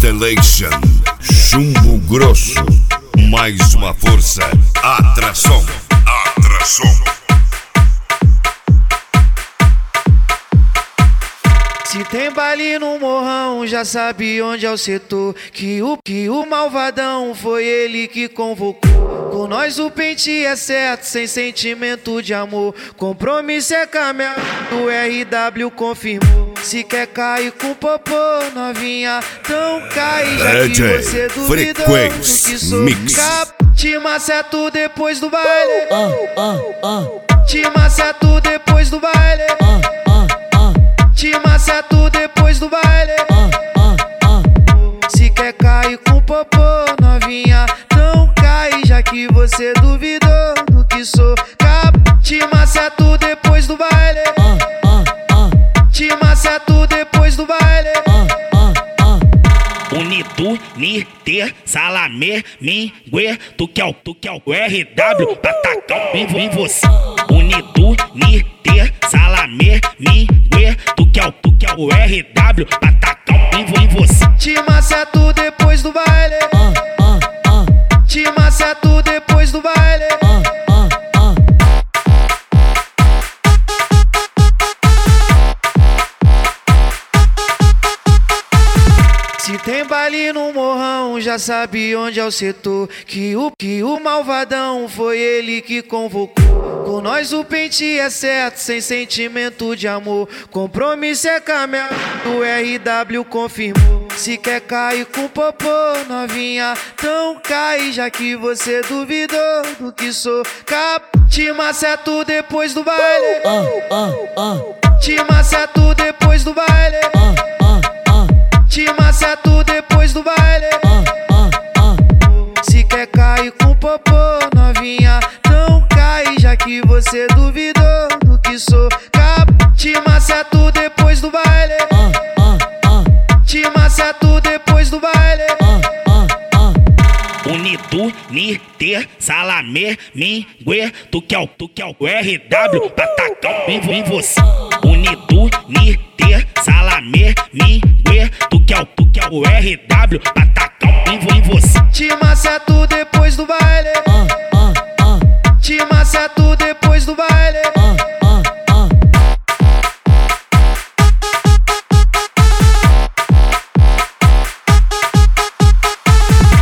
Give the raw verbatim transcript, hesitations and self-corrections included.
Selection, chumbo grosso, mais uma força, atração, atração. Se tem baile no morrão, já sabe onde é o setor. Que o, que o malvadão foi ele que convocou. Com nós o pente é certo, sem sentimento de amor. Compromisso é camel, o R W confirmou. Se quer cair com popô, novinha, então cai. Já que você duvidou do que sou cap. Te maceto depois do baile. uh, uh, uh. Te maceto depois do baile. uh, uh, uh. Te maceto depois do baile. uh, uh, uh. Se quer cair com popô, novinha, não cai. Já que você duvidou do que sou cap. Te maceto depois do baile. uh, uh, uh. Te maceto depois do baile. uh, uh, uh. Unido, Niter, Salamé, Mingue, tu que é o, tu que é o R W, pra tacar em você. Unido, Niter, Salamé, Mingue, tu que é o, tu que é o R W, pra tacar em você. Te maceto depois do baile. uh, uh, uh. Te maceto depois do baile. uh, uh, uh. Se tem baile no morrão, já sabe onde é o setor. Que o, que o malvadão foi ele que convocou. Com nós o pente é certo, sem sentimento de amor. Compromisso é camel, o R W confirmou. Se quer cair com popô, novinha, então cai. Já que você duvidou do que sou cap. Te maceto depois do baile. uh, uh, uh. Te maceto depois do baile. uh, uh, uh. Te maceto depois do baile. uh, uh, uh. Se quer cair com popô, novinha, não cai. Já que você duvidou do que sou cap. Te maceto depois do baile. uh, uh, uh. Te maceto depois do baile. uh, uh, uh. Unido, Niter, Salamé, Mingue, tu que é o, tu que é o R W, pra tacar em você. Unido, Niter, Salamé, Mingue, tu que é o, tu que é o R W, pra tacar em você. Te maceto depois do baile.